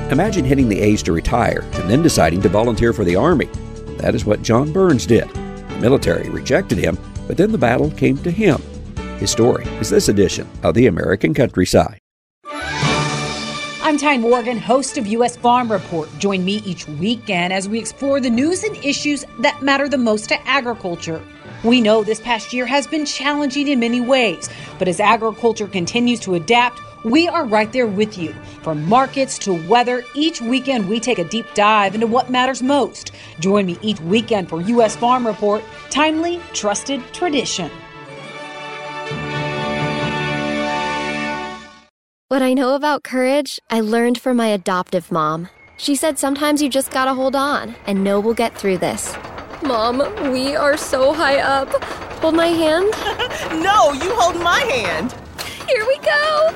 Imagine hitting the age to retire and then deciding to volunteer for the Army. That is what John Burns did. The military rejected him, but then the battle came to him. His story is this edition of The American Countryside. I'm Tyne Morgan, host of U.S. Farm Report. Join me each weekend as we explore the news and issues that matter the most to agriculture. We know this past year has been challenging in many ways, but as agriculture continues to adapt, we are right there with you. From markets to weather, each weekend we take a deep dive into what matters most. Join me each weekend for U.S. Farm Report, timely, trusted tradition. What I know about courage, I learned from my adoptive mom. She said sometimes you just gotta hold on and know we'll get through this. Mom, we are so high up. Hold my hand. No, you hold my hand. Here we go.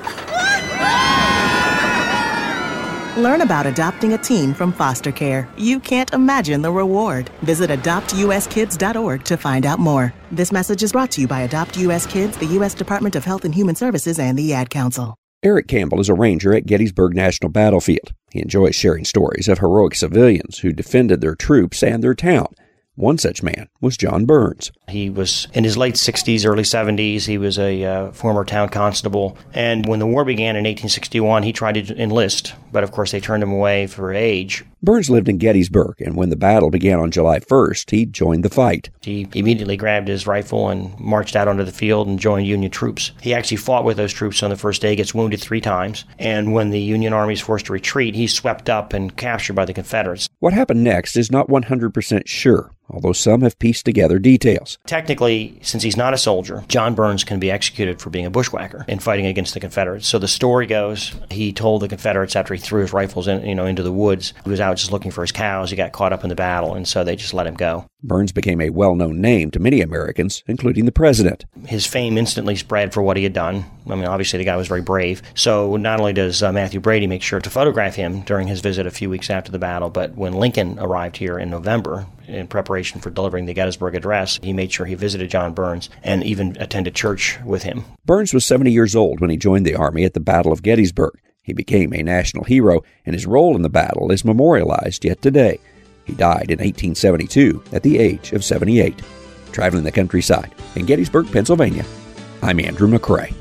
Learn about adopting a teen from foster care. You can't imagine the reward. Visit adoptuskids.org to find out more. This message is brought to you by Adopt U.S. Kids, the U.S. Department of Health and Human Services, and the Ad Council. Eric Campbell is a ranger at Gettysburg National Battlefield. He enjoys sharing stories of heroic civilians who defended their troops and their town. One such man was John Burns. He was in his late 60s, early 70s. He was a former town constable. And when the war began in 1861, he tried to enlist. But of course, they turned him away for age. Burns lived in Gettysburg, and when the battle began on July 1st, he joined the fight. He immediately grabbed his rifle and marched out onto the field and joined Union troops. He actually fought with those troops on the first day, gets wounded 3 times. And when the Union Army is forced to retreat, he's swept up and captured by the Confederates. What happened next is not 100% sure, although some have pieced together details. Technically, since he's not a soldier, John Burns can be executed for being a bushwhacker and fighting against the Confederates. So the story goes, he told the Confederates after he threw his rifles into the woods, he was out just looking for his cows, he got caught up in the battle, and so they just let him go. Burns became a well-known name to many Americans, including the president. His fame instantly spread for what he had done. I mean, obviously the guy was very brave. So not only does Matthew Brady make sure to photograph him during his visit a few weeks after the battle, but when Lincoln arrived here in November in preparation for delivering the Gettysburg Address, he made sure he visited John Burns and even attended church with him. Burns was 70 years old when he joined the Army at the Battle of Gettysburg. He became a national hero, and his role in the battle is memorialized yet today. He died in 1872 at the age of 78. Traveling the countryside in Gettysburg, Pennsylvania, I'm Andrew McCrae.